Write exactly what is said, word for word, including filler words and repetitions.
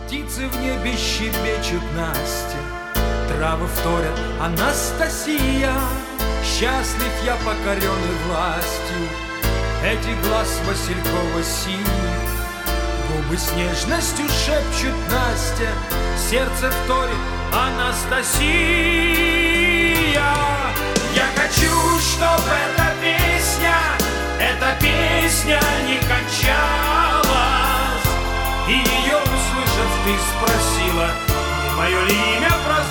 Птицы в небе щебечут, Настя, травы вторят, Анастасия. Счастлив я, покоренный властью этих глаз Василькова синих. Губы с нежностью шепчут, Настя, сердце вторит, Анастасия. Я хочу, чтоб эта песня, эта песня не кончалась. И ее услышав, ты спросила, не мое ли имя прозвучало.